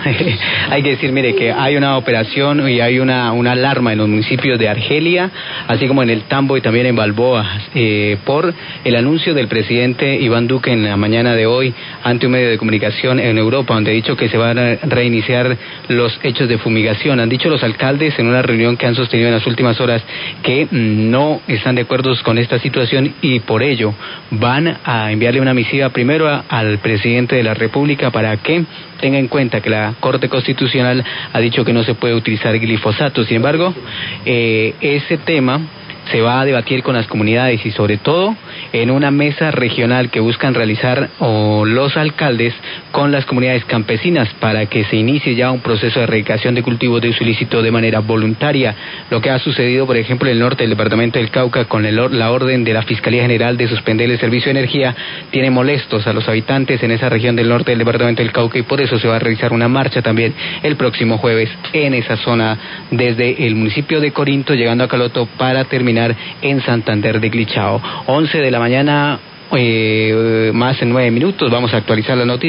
hay que decir, mire, que hay una operación y hay una alarma en los municipios de Argelia, así como en el Tambo y también en Balboa, por el anuncio del presidente Iván Duque en la mañana de hoy ante un medio de comunicación en Europa, donde ha dicho que se van a reiniciar los hechos de fumigación. Han dicho los alcaldes en una reunión que han sostenido en las últimas horas que no están de acuerdo con esta situación y por ello van a enviarle una misiva primero al presidente de la República para que tenga en cuenta que la Corte Constitucional ha dicho que no se puede utilizar glifosato. Sin embargo, ese tema se va a debatir con las comunidades y sobre todo en una mesa regional que buscan realizar los alcaldes con las comunidades campesinas para que se inicie ya un proceso de erradicación de cultivos de uso ilícito de manera voluntaria. Lo que ha sucedido, por ejemplo, en el norte del departamento del Cauca con la orden de la Fiscalía General de suspender el servicio de energía tiene molestos a los habitantes en esa región del norte del departamento del Cauca y por eso se va a realizar una marcha también el próximo jueves en esa zona desde el municipio de Corinto llegando a Caloto para terminar en Santander de Glichao. 11 de la mañana, más en 9 minutos, vamos a actualizar la noticia.